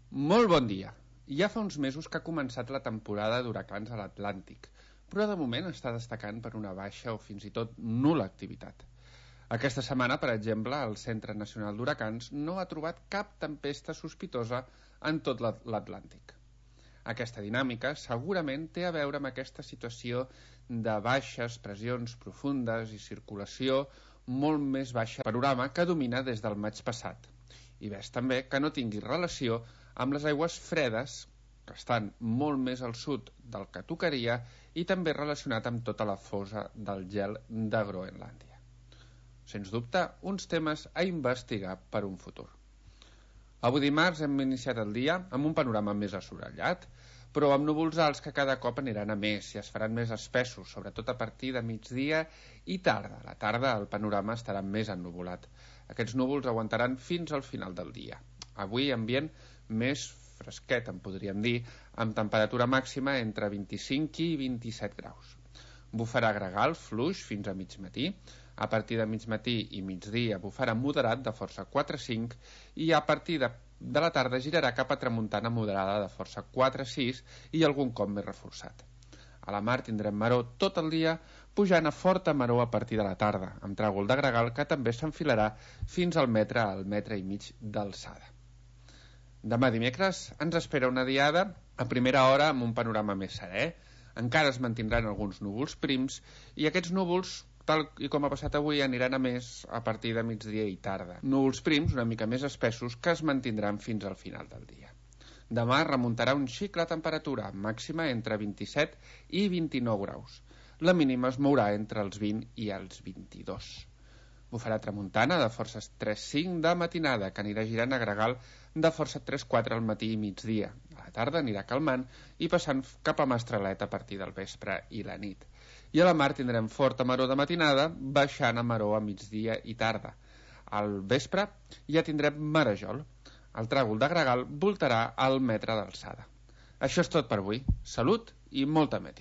Molt bon dia. Ja fa uns mesos que ha començat la temporada d'huracans a l'Atlàntic, però de moment està destacant per una baixa o fins i tot nul·la activitat. Aquesta setmana, per exemple, el Centre Nacional d'Huracans no ha trobat cap tempesta sospitosa en tot l'Atlàntic. Aquesta dinàmica segurament té a veure amb aquesta situació de baixes pressions profundes i circulació molt més baixa de panorama que domina des del maig passat. I ves també que no tingui relació amb les aigües fredes que estan molt més al sud del que tocaria i també relacionat amb tota la fosa del gel de Groenlàndia. Sens dubte, uns temes a investigar per un futur. Avui dimarts hem iniciat el dia amb un panorama més assolellat, però amb núvols alts que cada cop aniran a més i es faran més espessos, sobretot a partir de migdia i tarda. A la tarda el panorama estarà més ennuvolat. Aquests núvols aguantaran fins al final del dia. Avui ambient més fresquet, en podríem dir, amb temperatura màxima entre 25 i 27 graus. Bufarà gregal fluix fins a mig matí. A partir de mig matí i migdia bufarà moderat de força 4-5 i a partir de la tarda girarà cap a tramuntana moderada de força 4-6 i algun cop més reforçat. A la mar tindrem maror tot el dia, pujant a forta maror a partir de la tarda, amb tràgol de gregal que també s'enfilarà fins al metre i mig d'alçada. Demà dimecres ens espera una diada a primera hora amb un panorama més serè. Encara es mantindran alguns núvols prims i aquests núvols, tal i com ha passat avui, aniran a més a partir de migdia i tarda. Núvols prims una mica més espessos que es mantindran fins al final del dia. Demà remuntarà un xic la temperatura, màxima entre 27 i 29 graus. La mínima es mourà entre els 20 i els 22. Bufarà tramuntana de forces 3-5 de matinada, que anirà girant a gregal de força 3-4 al matí i migdia. A la tarda anirà calmant i passant cap a mestrelet a partir del vespre i la nit. I a la mar tindrem forta maror de matinada, baixant a maror a migdia i tarda. Al vespre ja tindrem marejol. El tràgol de gregal voltarà al metre d'alçada. Això és tot per avui. Salut i molta meti.